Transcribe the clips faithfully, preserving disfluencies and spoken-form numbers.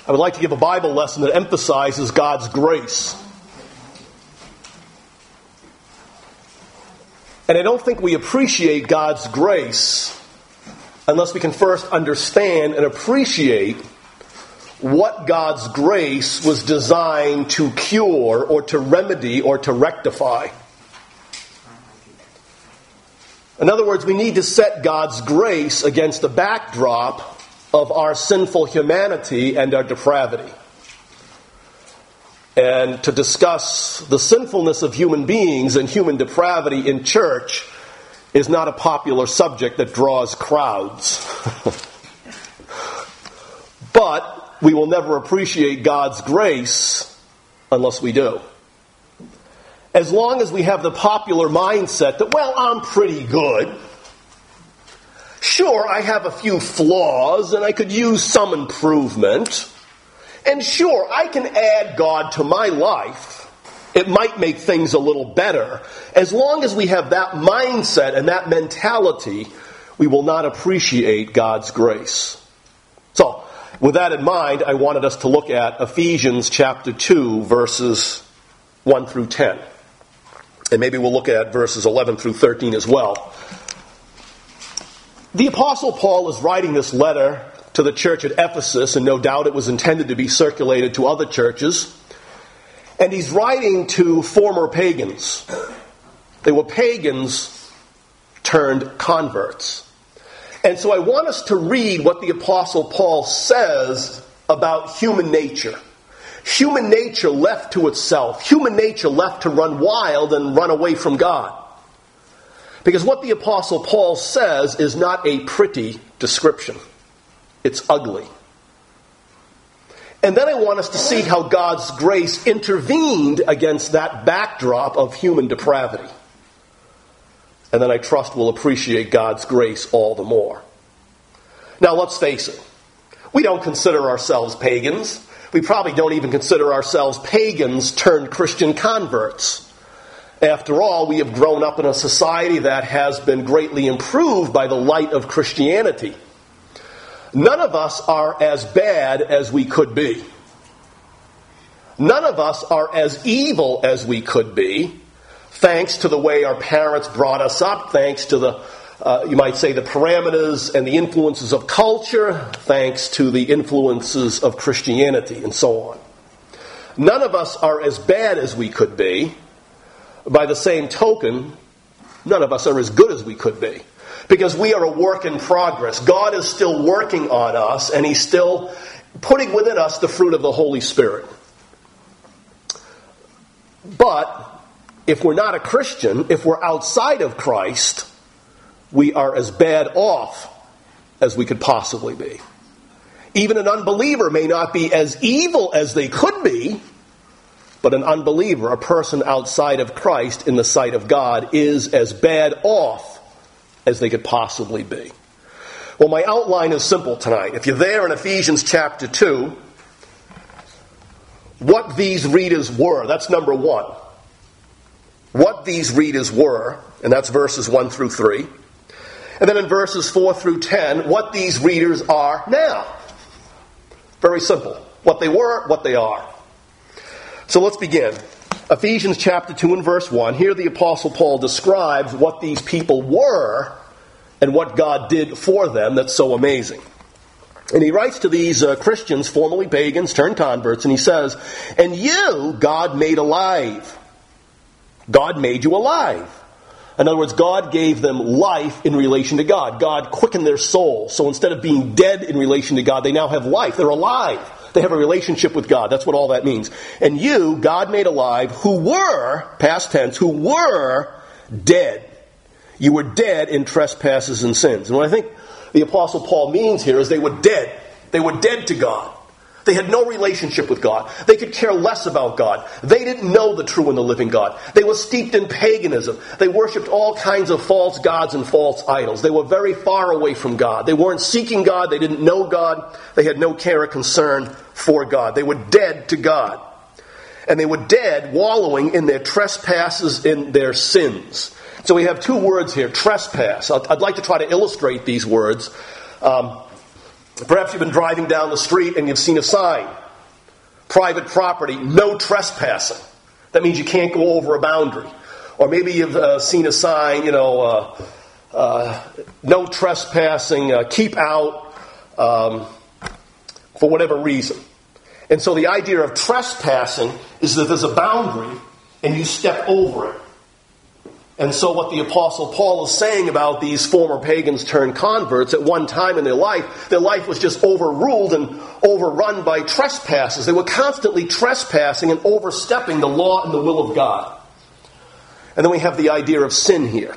I would like to give a Bible lesson that emphasizes God's grace. And I don't think we appreciate God's grace unless we can first understand and appreciate what God's grace was designed to cure or to remedy or to rectify. In other words, we need to set God's grace against the backdrop of our sinful humanity and our depravity. And to discuss the sinfulness of human beings and human depravity in church is not a popular subject that draws crowds. But we will never appreciate God's grace unless we do. As long as we have the popular mindset that, well, I'm pretty good. Sure, I have a few flaws and I could use some improvement. And sure, I can add God to my life. It might make things a little better. As long as we have that mindset and that mentality, we will not appreciate God's grace. So, with that in mind, I wanted us to look at Ephesians chapter two, verses one through ten. And maybe we'll look at verses eleven through thirteen as well. The Apostle Paul is writing this letter to the church at Ephesus, and no doubt it was intended to be circulated to other churches. And he's writing to former pagans. They were pagans turned converts. And so I want us to read what the Apostle Paul says about human nature. Human nature left to itself. Human nature left to run wild and run away from God. Because what the Apostle Paul says is not a pretty description. It's ugly. And then I want us to see how God's grace intervened against that backdrop of human depravity. And then I trust we'll appreciate God's grace all the more. Now let's face it. We don't consider ourselves pagans. We probably don't even consider ourselves pagans turned Christian converts. After all, we have grown up in a society that has been greatly improved by the light of Christianity. None of us are as bad as we could be. None of us are as evil as we could be, thanks to the way our parents brought us up, thanks to the, uh, you might say, the parameters and the influences of culture, thanks to the influences of Christianity, and so on. None of us are as bad as we could be. By the same token, none of us are as good as we could be. Because we are a work in progress. God is still working on us, and He's still putting within us the fruit of the Holy Spirit. But if we're not a Christian, if we're outside of Christ, we are as bad off as we could possibly be. Even an unbeliever may not be as evil as they could be, but an unbeliever, a person outside of Christ in the sight of God, is as bad off as they could possibly be. Well, my outline is simple tonight. If you're there in Ephesians chapter two, what these readers were, that's number one. What these readers were, and that's verses one through three. And then in verses four through ten, what these readers are now. Very simple. What they were, what they are. So let's begin. Ephesians chapter two and verse one. Here the Apostle Paul describes what these people were and what God did for them that's so amazing. And he writes to these uh, Christians, formerly pagans, turned converts, and he says, "And you God made alive." God made you alive. In other words, God gave them life in relation to God. God quickened their soul. So instead of being dead in relation to God, they now have life. They're alive. They have a relationship with God. That's what all that means. And you, God made alive, who were, past tense, who were dead. You were dead in trespasses and sins. And what I think the Apostle Paul means here is they were dead. They were dead to God. They had no relationship with God. They could care less about God. They didn't know the true and the living God. They were steeped in paganism. They worshipped all kinds of false gods and false idols. They were very far away from God. They weren't seeking God. They didn't know God. They had no care or concern for God. They were dead to God. And they were dead, wallowing in their trespasses, in their sins. So we have two words here, trespass. I'd like to try to illustrate these words. Um, Perhaps you've been driving down the street and you've seen a sign. private property, no trespassing. That means you can't go over a boundary. Or maybe you've uh, seen a sign, you know, uh, uh, no trespassing, uh, keep out, um, for whatever reason. And so the idea of trespassing is that there's a boundary and you step over it. And so what the Apostle Paul is saying about these former pagans turned converts, at one time in their life, their life was just overruled and overrun by trespasses. They were constantly trespassing and overstepping the law and the will of God. And then we have the idea of sin here.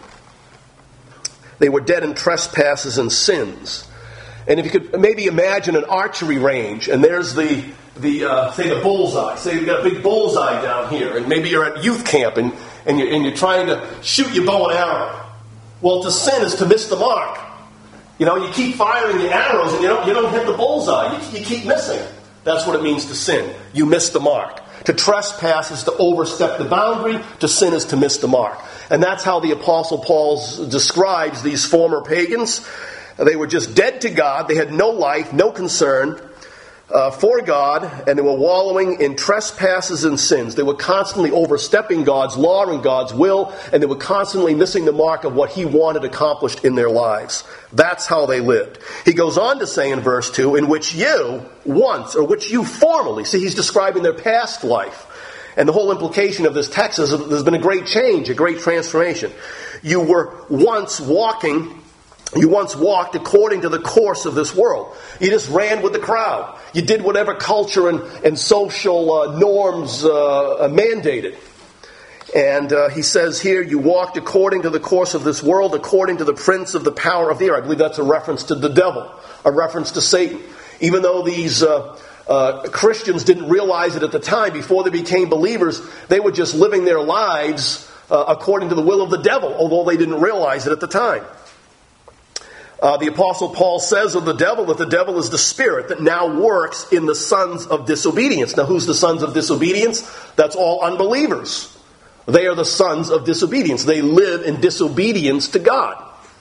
They were dead in trespasses and sins. And if you could maybe imagine an archery range, and there's the, the uh, say the bullseye. Say you've got a big bullseye down here, and maybe you're at youth camp, and And you're, and you're trying to shoot your bow and arrow. Well, to sin is to miss the mark. You know, you keep firing the arrows and you don't, you don't hit the bullseye. You, you keep missing. That's what it means to sin. You miss the mark. To trespass is to overstep the boundary. To sin is to miss the mark. And that's how the Apostle Paul describes these former pagans. They were just dead to God. They had no life, no concern Uh, for God, and they were wallowing in trespasses and sins. They were constantly overstepping God's law and God's will, and they were constantly missing the mark of what He wanted accomplished in their lives. That's how they lived. He goes on to say in verse two, in which you once, or which you formerly, see, he's describing their past life. And the whole implication of this text is that there's been a great change, a great transformation. You were once walking You once walked according to the course of this world. You just ran with the crowd. You did whatever culture and, and social uh, norms uh, mandated. And uh, he says here, you walked according to the course of this world, according to the prince of the power of the air. I believe that's a reference to the devil, a reference to Satan. Even though these uh, uh, Christians didn't realize it at the time, before they became believers, they were just living their lives uh, according to the will of the devil, although they didn't realize it at the time. Uh, the Apostle Paul says of the devil that the devil is the spirit that now works in the sons of disobedience. Now, who's the sons of disobedience? That's all unbelievers. They are the sons of disobedience. They live in disobedience to God.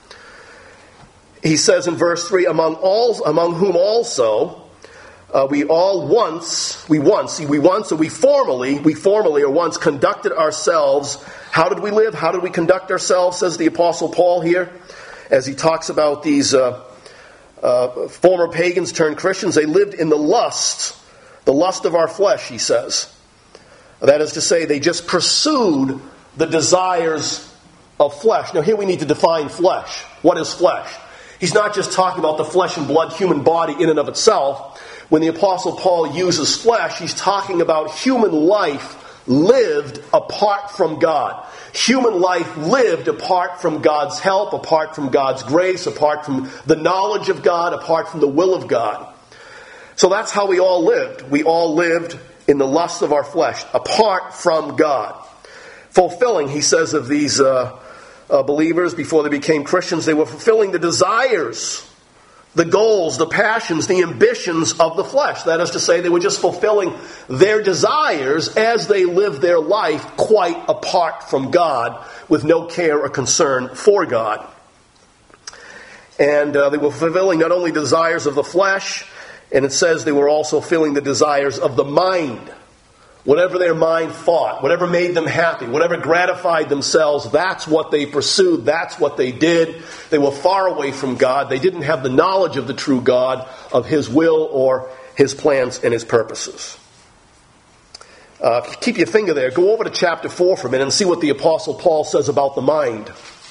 He says in verse three, among all, among whom also uh, we all once, we once, we once, or we formerly, we formerly or once conducted ourselves. How did we live? How did we conduct ourselves, says the Apostle Paul here? As he talks about these uh, uh, former pagans turned Christians, they lived in the lust, the lust of our flesh, he says. That is to say, they just pursued the desires of flesh. Now here we need to define flesh. What is flesh? He's not just talking about the flesh and blood human body in and of itself. When the Apostle Paul uses flesh, he's talking about human life lived apart from God. Human life lived apart from God's help, apart from God's grace, apart from the knowledge of God, apart from the will of God. So that's how we all lived. We all lived in the lust of our flesh, apart from God. Fulfilling, he says of these uh, uh, believers before they became Christians, they were fulfilling the desires, the goals, the passions, the ambitions of the flesh. That is to say, they were just fulfilling their desires as they lived their life quite apart from God, with no care or concern for God. And uh, they were fulfilling not only desires of the flesh, and it says they were also fulfilling the desires of the mind. Whatever their mind thought, whatever made them happy, whatever gratified themselves, that's what they pursued, that's what they did. They were far away from God. They didn't have the knowledge of the true God, of His will or His plans and His purposes. Uh, keep your finger there. Go over to chapter four for a minute and see what the Apostle Paul says about the mind.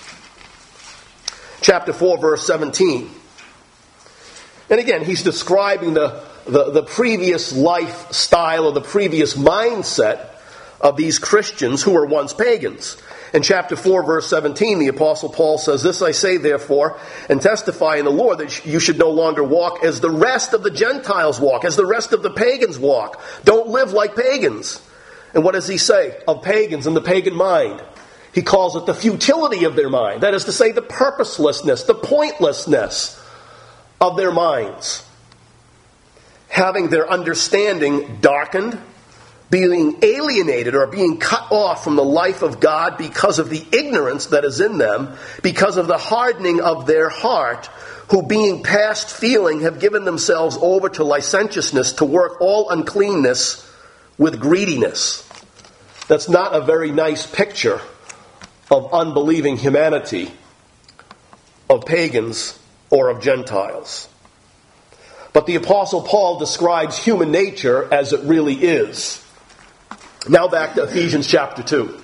Chapter four, verse seventeen. And again, he's describing the The, the previous lifestyle or the previous mindset of these Christians who were once pagans. In chapter four, verse seventeen, the Apostle Paul says, this I say, therefore, and testify in the Lord, that you should no longer walk as the rest of the Gentiles walk, as the rest of the pagans walk. Don't live like pagans. And what does he say of pagans and the pagan mind? He calls it the futility of their mind. That is to say, the purposelessness, the pointlessness of their minds. Having their understanding darkened, being alienated or being cut off from the life of God because of the ignorance that is in them, because of the hardening of their heart, who being past feeling have given themselves over to licentiousness, to work all uncleanness with greediness. That's not a very nice picture of unbelieving humanity, of pagans, or of Gentiles. But the Apostle Paul describes human nature as it really is. Now back to Ephesians chapter two.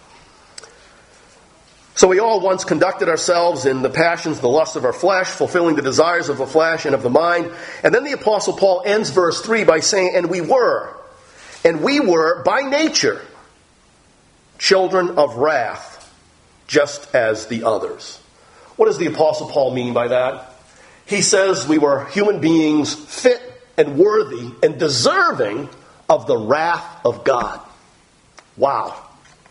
So we all once conducted ourselves in the passions, the lusts of our flesh, fulfilling the desires of the flesh and of the mind. And then the Apostle Paul ends verse three by saying, and we were, and we were by nature children of wrath, just as the others. What does the Apostle Paul mean by that? He says we were human beings fit and worthy and deserving of the wrath of God. Wow.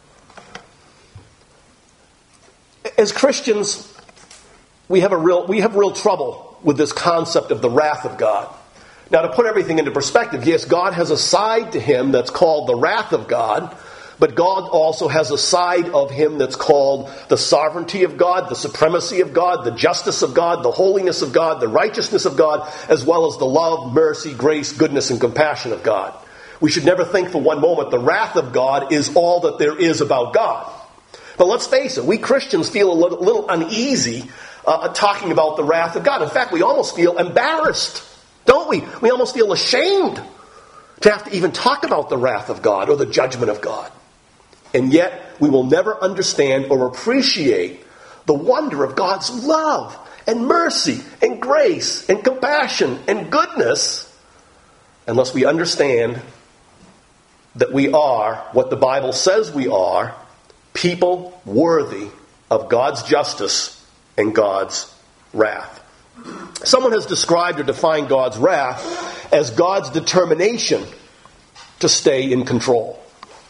As Christians, we have a real we have real trouble with this concept of the wrath of God. Now, to put everything into perspective, yes, God has a side to him that's called the wrath of God, but God also has a side of him that's called the sovereignty of God, the supremacy of God, the justice of God, the holiness of God, the righteousness of God, as well as the love, mercy, grace, goodness, and compassion of God. We should never think for one moment the wrath of God is all that there is about God. But let's face it, we Christians feel a little, little uneasy uh, talking about the wrath of God. In fact, we almost feel embarrassed, don't we? We almost feel ashamed to have to even talk about the wrath of God or the judgment of God. And yet, we will never understand or appreciate the wonder of God's love and mercy and grace and compassion and goodness unless we understand that we are what the Bible says we are, people worthy of God's justice and God's wrath. Someone has described or defined God's wrath as God's determination to stay in control.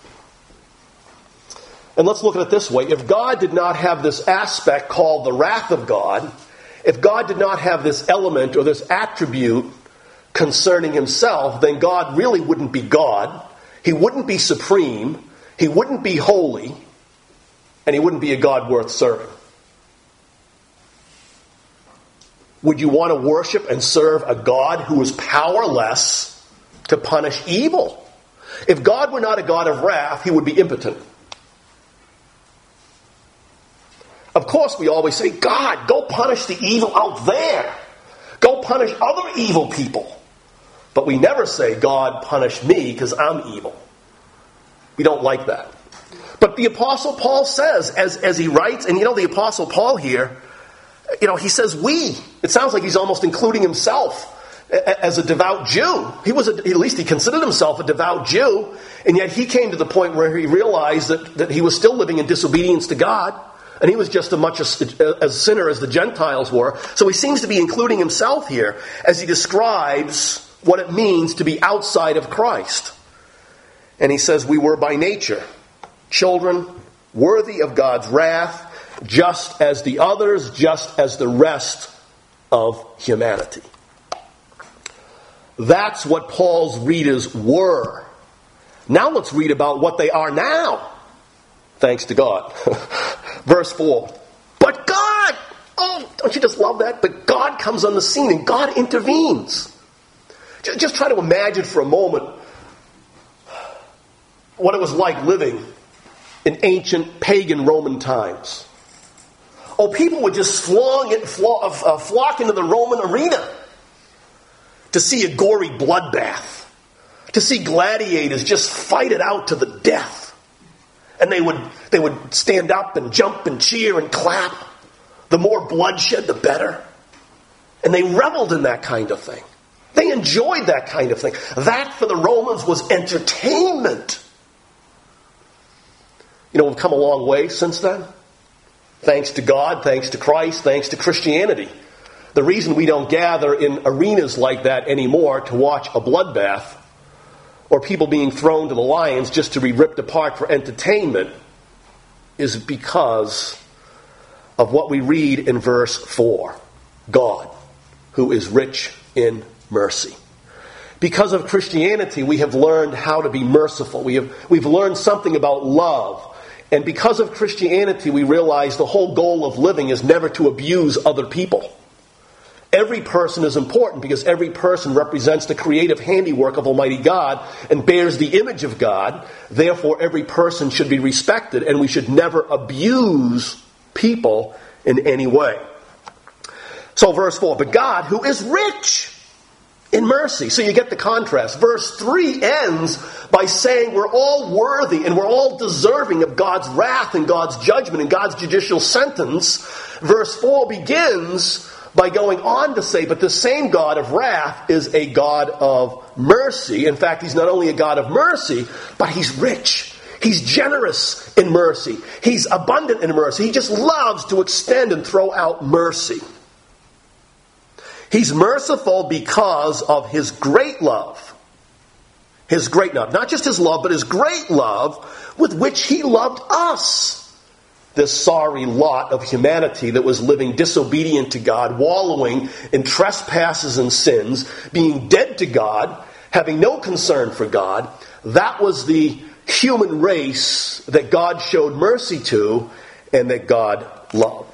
And let's look at it this way. If God did not have this aspect called the wrath of God, if God did not have this element or this attribute concerning himself, then God really wouldn't be God. He wouldn't be supreme. He wouldn't be holy. And he wouldn't be a God worth serving. Would you want to worship and serve a God who is powerless to punish evil? If God were not a God of wrath, he would be impotent. Of course, we always say, God, go punish the evil out there. Go punish other evil people. But we never say, God, punish me because I'm evil. We don't like that. But the Apostle Paul says, as, as he writes, and you know the Apostle Paul here, you know, he says we. It sounds like he's almost including himself as a devout Jew. He was, a, at least he considered himself a devout Jew, and yet he came to the point where he realized that, that he was still living in disobedience to God, and he was just as much a, a sinner as the Gentiles were. So he seems to be including himself here as he describes what it means to be outside of Christ. And he says, we were by nature children worthy of God's wrath, just as the others, just as the rest of humanity. That's what Paul's readers were. Now let's read about what they are now. Thanks to God. Verse four. But God, oh, don't you just love that? But God comes on the scene and God intervenes. Just try to imagine for a moment what it was like living in ancient pagan Roman times. Oh, people would just flong it, flock, uh, flock into the Roman arena to see a gory bloodbath, to see gladiators just fight it out to the death. And they would they would stand up and jump and cheer and clap. The more bloodshed, the better. And they reveled in that kind of thing. They enjoyed that kind of thing. That for the Romans was entertainment. You know, we've come a long way since then. Thanks to God, thanks to Christ, thanks to Christianity. The reason we don't gather in arenas like that anymore to watch a bloodbath or people being thrown to the lions just to be ripped apart for entertainment is because of what we read in verse four. God, who is rich in mercy. Because of Christianity, we have learned how to be merciful. We have, we've learned something about love. And because of Christianity, we realize the whole goal of living is never to abuse other people. Every person is important because every person represents the creative handiwork of Almighty God and bears the image of God. Therefore, every person should be respected, and we should never abuse people in any way. So verse four, but God, who is rich in mercy. So you get the contrast. Verse three ends by saying we're all worthy and we're all deserving of God's wrath and God's judgment and God's judicial sentence. Verse four begins by going on to say, but the same God of wrath is a God of mercy. In fact, he's not only a God of mercy, but he's rich. He's generous in mercy. He's abundant in mercy. He just loves to extend and throw out mercy. He's merciful because of his great love. His great love. Not just his love, but his great love with which he loved us. This sorry lot of humanity that was living disobedient to God, wallowing in trespasses and sins, being dead to God, having no concern for God. That was the human race that God showed mercy to and that God loved.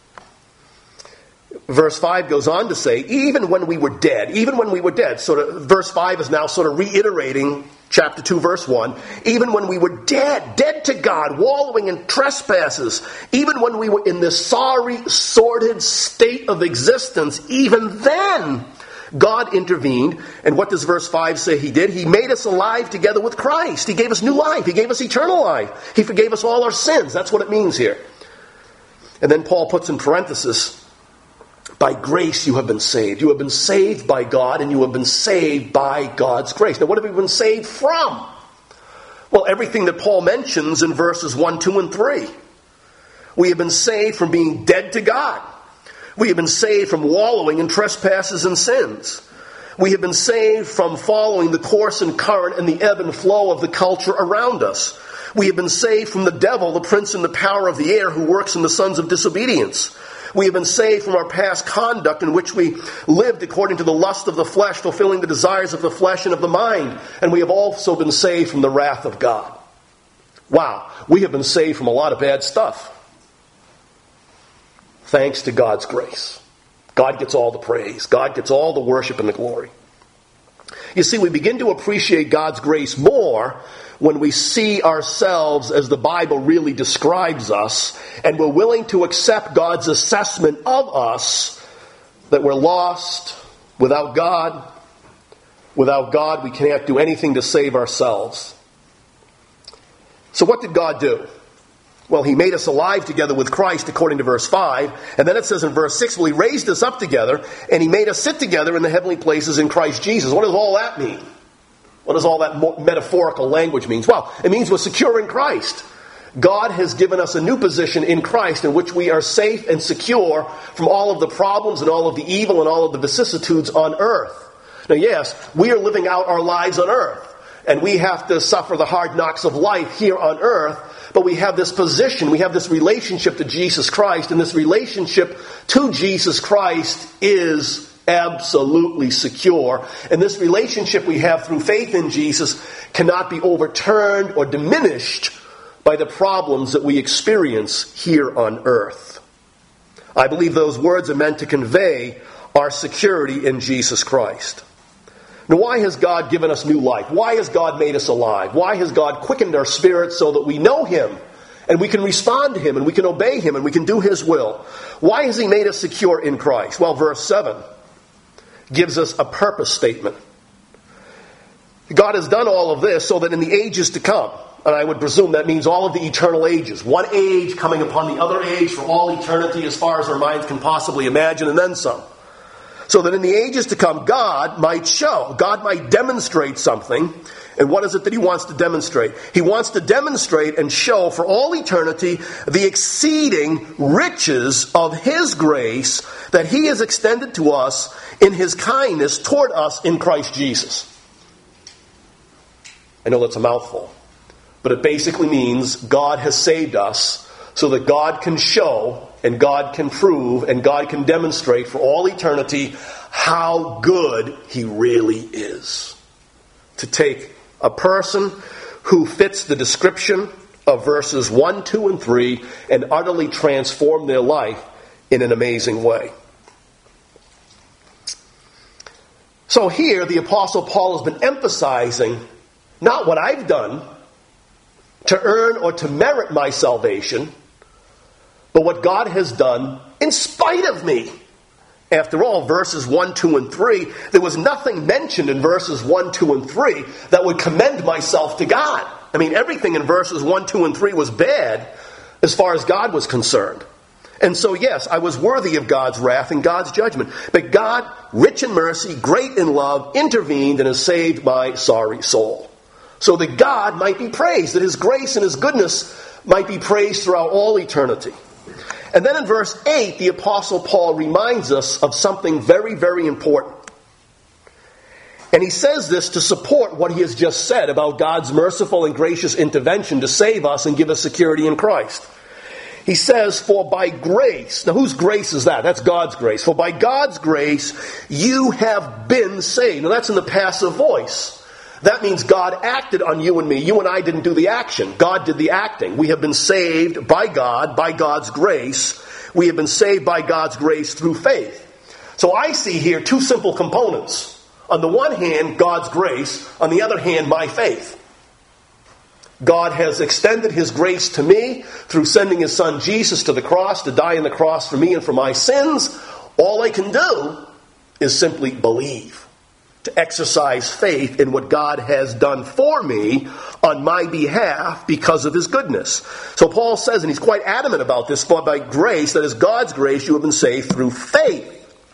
Verse five goes on to say, even when we were dead, even when we were dead, sort of, verse five is now sort of reiterating chapter two, verse one, even when we were dead, dead to God, wallowing in trespasses, even when we were in this sorry, sordid state of existence, even then, God intervened. And what does verse five say he did? He made us alive together with Christ. He gave us new life. He gave us eternal life. He forgave us all our sins. That's what it means here. And then Paul puts in parenthesis, by grace you have been saved. You have been saved by God, and you have been saved by God's grace. Now, what have we been saved from? Well, everything that Paul mentions in verses one, two, and three. We have been saved from being dead to God. We have been saved from wallowing in trespasses and sins. We have been saved from following the course and current and the ebb and flow of the culture around us. We have been saved from the devil, the prince and the power of the air, who works in the sons of disobedience. We have been saved from our past conduct in which we lived according to the lust of the flesh, fulfilling the desires of the flesh and of the mind. And we have also been saved from the wrath of God. Wow, we have been saved from a lot of bad stuff. Thanks to God's grace. God gets all the praise. God gets all the worship and the glory. You see, we begin to appreciate God's grace more when we see ourselves as the Bible really describes us, and we're willing to accept God's assessment of us, that we're lost, without God. Without God, we can't do anything to save ourselves. So what did God do? Well, he made us alive together with Christ, according to verse five. And then it says in verse six, well, he raised us up together, and he made us sit together in the heavenly places in Christ Jesus. What does all that mean? What does all that metaphorical language mean? Well, it means we're secure in Christ. God has given us a new position in Christ in which we are safe and secure from all of the problems and all of the evil and all of the vicissitudes on earth. Now, yes, we are living out our lives on earth, and we have to suffer the hard knocks of life here on earth, but we have this position, we have this relationship to Jesus Christ, and this relationship to Jesus Christ is absolutely secure. And this relationship we have through faith in Jesus cannot be overturned or diminished by the problems that we experience here on earth. I believe those words are meant to convey our security in Jesus Christ. Now, why has God given us new life? Why has God made us alive? Why has God quickened our spirits so that we know Him and we can respond to Him and we can obey Him and we can do His will? Why has He made us secure in Christ? Well, verse seven gives us a purpose statement. God has done all of this so that in the ages to come, and I would presume that means all of the eternal ages, one age coming upon the other age for all eternity as far as our minds can possibly imagine, and then some. So that in the ages to come, God might show, God might demonstrate something. And what is it that He wants to demonstrate? He wants to demonstrate and show for all eternity the exceeding riches of His grace that He has extended to us in His kindness toward us in Christ Jesus. I know that's a mouthful, but it basically means God has saved us so that God can show and God can prove and God can demonstrate for all eternity how good He really is. To take a person who fits the description of verses one, two, and three and utterly transform their life in an amazing way. So here, the Apostle Paul has been emphasizing not what I've done to earn or to merit my salvation, but what God has done in spite of me. After all, verses one, two, and three, there was nothing mentioned in verses one, two, and three that would commend myself to God. I mean, everything in verses one, two, and three was bad as far as God was concerned. And so, yes, I was worthy of God's wrath and God's judgment. But God, rich in mercy, great in love, intervened and has saved my sorry soul. So that God might be praised, that His grace and His goodness might be praised throughout all eternity. And then in verse eight, the Apostle Paul reminds us of something very, very important. And he says this to support what he has just said about God's merciful and gracious intervention to save us and give us security in Christ. He says, for by grace, now whose grace is that? That's God's grace. For by God's grace, you have been saved. Now that's in the passive voice. That means God acted on you and me. You and I didn't do the action. God did the acting. We have been saved by God, by God's grace. We have been saved by God's grace through faith. So I see here two simple components. On the one hand, God's grace. On the other hand, my faith. God has extended His grace to me through sending His Son Jesus to the cross to die on the cross for me and for my sins. All I can do is simply believe. To exercise faith in what God has done for me on my behalf because of His goodness. So Paul says, and he's quite adamant about this, for by grace, that is God's grace, you have been saved through faith.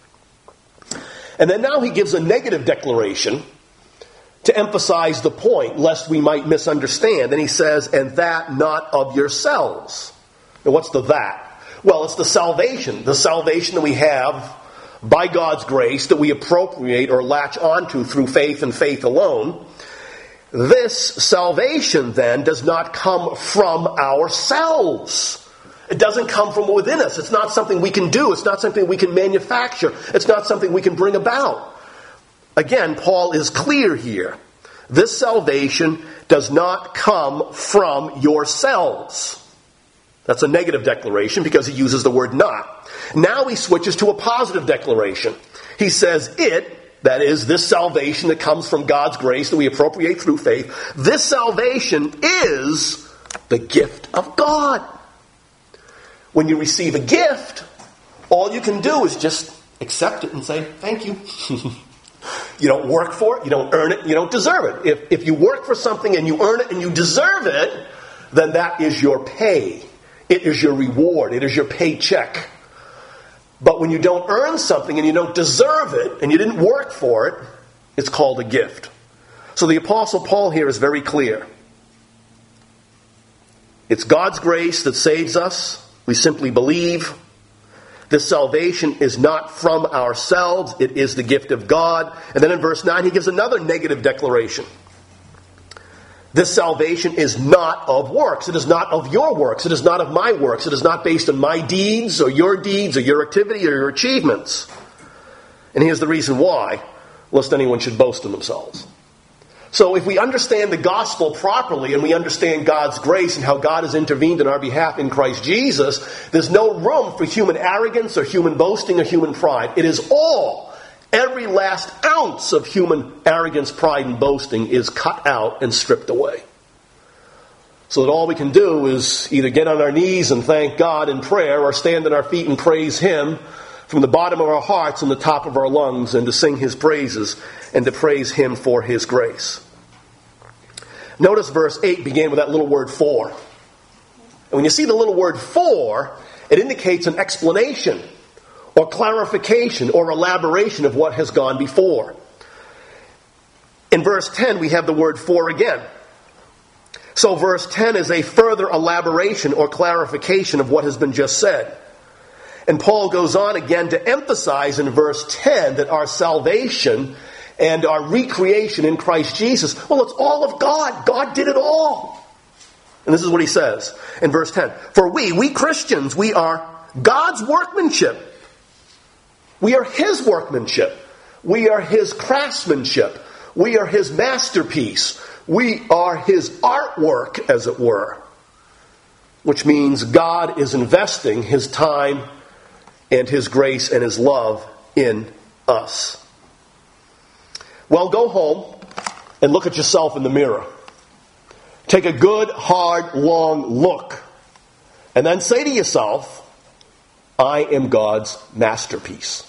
And then now he gives a negative declaration to emphasize the point, lest we might misunderstand. And he says, and that not of yourselves. Now what's the that? Well, it's the salvation. The salvation that we have by God's grace, that we appropriate or latch onto through faith and faith alone. This salvation then does not come from ourselves. It doesn't come from within us. It's not something we can do. It's not something we can manufacture. It's not something we can bring about. Again, Paul is clear here. This salvation does not come from yourselves. That's a negative declaration because he uses the word not. Now he switches to a positive declaration. He says it, that is, this salvation that comes from God's grace that we appropriate through faith, this salvation is the gift of God. When you receive a gift, all you can do is just accept it and say, thank you. You don't work for it, you don't earn it, you don't deserve it. If, if you work for something and you earn it and you deserve it, then that is your pay. It is your reward. It is your paycheck. But when you don't earn something and you don't deserve it and you didn't work for it, it's called a gift. So the Apostle Paul here is very clear. It's God's grace that saves us. We simply believe. This salvation is not from ourselves. It is the gift of God. And then in verse nine, he gives another negative declaration. This salvation is not of works. It is not of your works. It is not of my works. It is not based on my deeds or your deeds or your activity or your achievements. And here's the reason why, lest anyone should boast in themselves. So if we understand the gospel properly and we understand God's grace and how God has intervened in our behalf in Christ Jesus, there's no room for human arrogance or human boasting or human pride. It is all, every last ounce of human arrogance, pride, and boasting is cut out and stripped away. So that all we can do is either get on our knees and thank God in prayer or stand on our feet and praise Him from the bottom of our hearts and the top of our lungs, and to sing His praises and to praise Him for His grace. Notice verse eight began with that little word for. And when you see the little word for, it indicates an explanation or clarification or elaboration of what has gone before. In verse ten, we have the word for again. So verse ten is a further elaboration or clarification of what has been just said. And Paul goes on again to emphasize in verse ten that our salvation and our recreation in Christ Jesus, well, it's all of God. God did it all. And this is what he says in verse ten. For we, we Christians, we are God's workmanship. We are His workmanship. We are His craftsmanship. We are His masterpiece. We are His artwork, as it were. Which means God is investing His time and His grace and His love in us. Well, go home and look at yourself in the mirror. Take a good, hard, long look. And then say to yourself, I am God's masterpiece.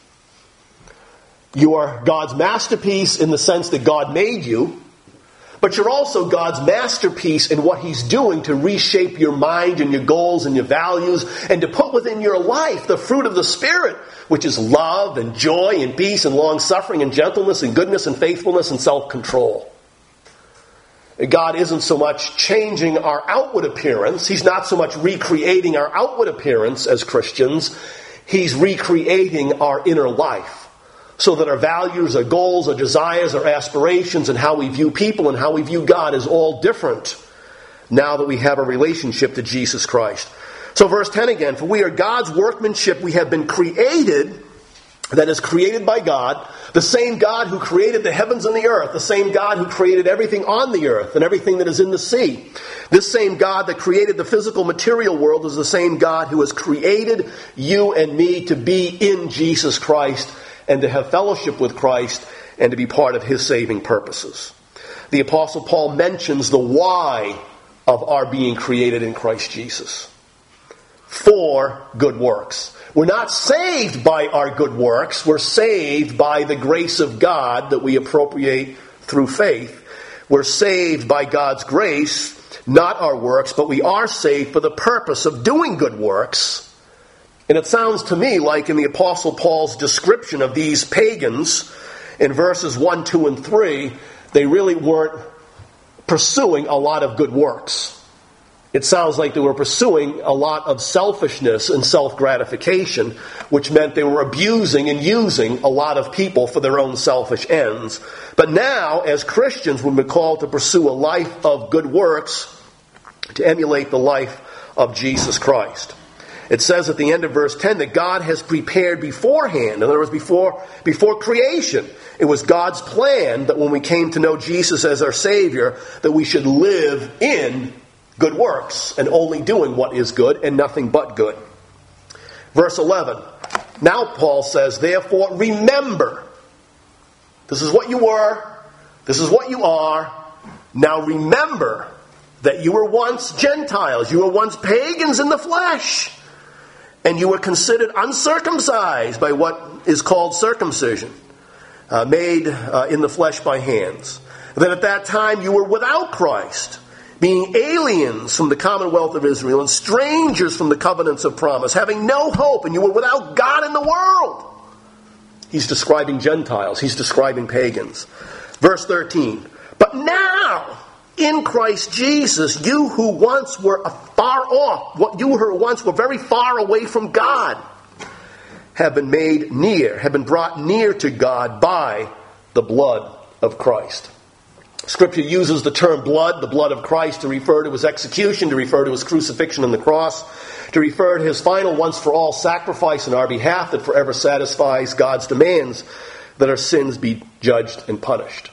You are God's masterpiece in the sense that God made you, but you're also God's masterpiece in what He's doing to reshape your mind and your goals and your values and to put within your life the fruit of the Spirit, which is love and joy and peace and long-suffering and gentleness and goodness and faithfulness and self-control. God isn't so much changing our outward appearance. He's not so much recreating our outward appearance as Christians. He's recreating our inner life so that our values, our goals, our desires, our aspirations, and how we view people and how we view God is all different now that we have a relationship to Jesus Christ. So verse ten again, for we are God's workmanship. We have been created, that is created by God, the same God who created the heavens and the earth, the same God who created everything on the earth and everything that is in the sea. This same God that created the physical material world is the same God who has created you and me to be in Jesus Christ and to have fellowship with Christ and to be part of His saving purposes. The Apostle Paul mentions the why of our being created in Christ Jesus. For good works. We're not saved by our good works. We're saved by the grace of God that we appropriate through faith. We're saved by God's grace, not our works, but we are saved for the purpose of doing good works. And it sounds to me like in the Apostle Paul's description of these pagans, in verses one, two, and three, they really weren't pursuing a lot of good works. It sounds like they were pursuing a lot of selfishness and self-gratification, which meant they were abusing and using a lot of people for their own selfish ends. But now, as Christians, we've been called to pursue a life of good works to emulate the life of Jesus Christ. It says at the end of verse ten that God has prepared beforehand. In other words, before, before creation. It was God's plan that when we came to know Jesus as our Savior, that we should live in good works and only doing what is good and nothing but good. Verse eleven. Now Paul says, therefore, remember. This is what you were. This is what you are. Now remember that you were once Gentiles. You were once pagans in the flesh. And you were considered uncircumcised by what is called circumcision, uh, made uh, in the flesh by hands. That at that time you were without Christ, being aliens from the commonwealth of Israel and strangers from the covenants of promise, having no hope, and you were without God in the world. He's describing Gentiles. He's describing pagans. Verse thirteen. But now, in Christ Jesus, you who once were far off, what you who once were very far away from God, have been made near, have been brought near to God by the blood of Christ. Scripture uses the term blood, the blood of Christ, to refer to His execution, to refer to His crucifixion on the cross, to refer to His final once-for-all sacrifice on our behalf that forever satisfies God's demands that our sins be judged and punished.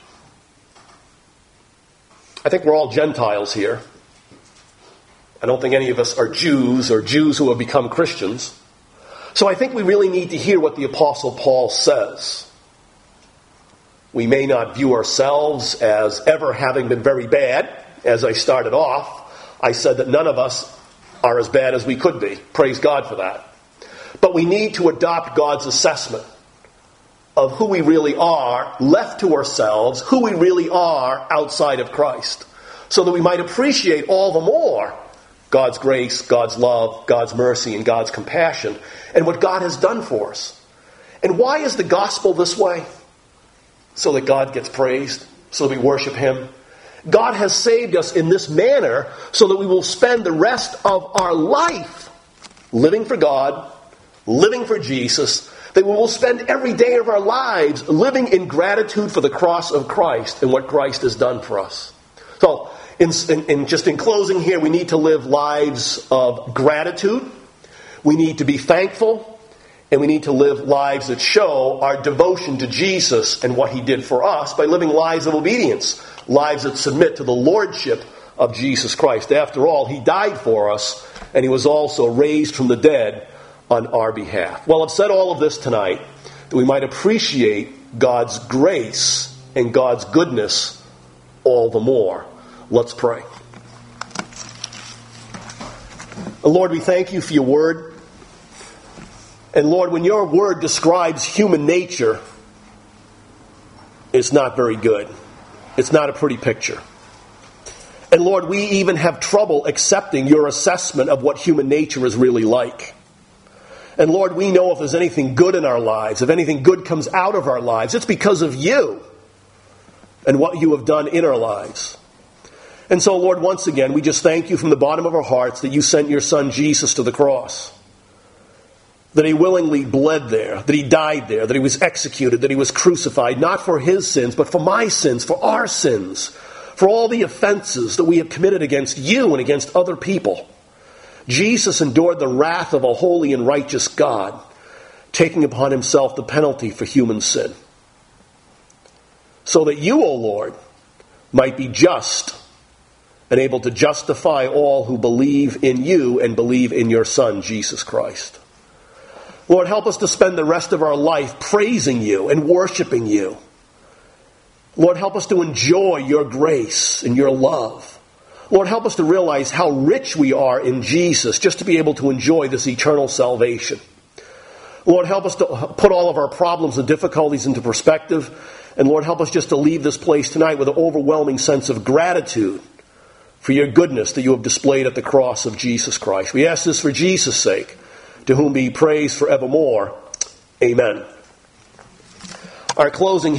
I think we're all Gentiles here. I don't think any of us are Jews or Jews who have become Christians. So I think we really need to hear what the Apostle Paul says. We may not view ourselves as ever having been very bad. As I started off, I said that none of us are as bad as we could be. Praise God for that. But we need to adopt God's assessment of who we really are, left to ourselves, who we really are outside of Christ, so that we might appreciate all the more God's grace, God's love, God's mercy, and God's compassion, and what God has done for us. And why is the gospel this way? So that God gets praised, so that we worship Him. God has saved us in this manner so that we will spend the rest of our life living for God, living for Jesus, that we will spend every day of our lives living in gratitude for the cross of Christ and what Christ has done for us. So, in, in, in just in closing here, we need to live lives of gratitude. We need to be thankful. And we need to live lives that show our devotion to Jesus and what He did for us by living lives of obedience, lives that submit to the lordship of Jesus Christ. After all, He died for us, and He was also raised from the dead on our behalf. Well, I've said all of this tonight that we might appreciate God's grace and God's goodness all the more. Let's pray. Lord, we thank you for your word. And Lord, when your word describes human nature, it's not very good. It's not a pretty picture. And Lord, we even have trouble accepting your assessment of what human nature is really like. And Lord, we know if there's anything good in our lives, if anything good comes out of our lives, it's because of you and what you have done in our lives. And so, Lord, once again, we just thank you from the bottom of our hearts that you sent your son Jesus to the cross. That he willingly bled there, that he died there, that he was executed, that he was crucified, not for his sins, but for my sins, for our sins, for all the offenses that we have committed against you and against other people. Jesus endured the wrath of a holy and righteous God, taking upon himself the penalty for human sin. So that you, O Lord, might be just and able to justify all who believe in you and believe in your Son, Jesus Christ. Lord, help us to spend the rest of our life praising you and worshiping you. Lord, help us to enjoy your grace and your love. Lord, help us to realize how rich we are in Jesus just to be able to enjoy this eternal salvation. Lord, help us to put all of our problems and difficulties into perspective. And Lord, help us just to leave this place tonight with an overwhelming sense of gratitude for your goodness that you have displayed at the cross of Jesus Christ. We ask this for Jesus' sake, to whom be praise forevermore. Amen. Our closing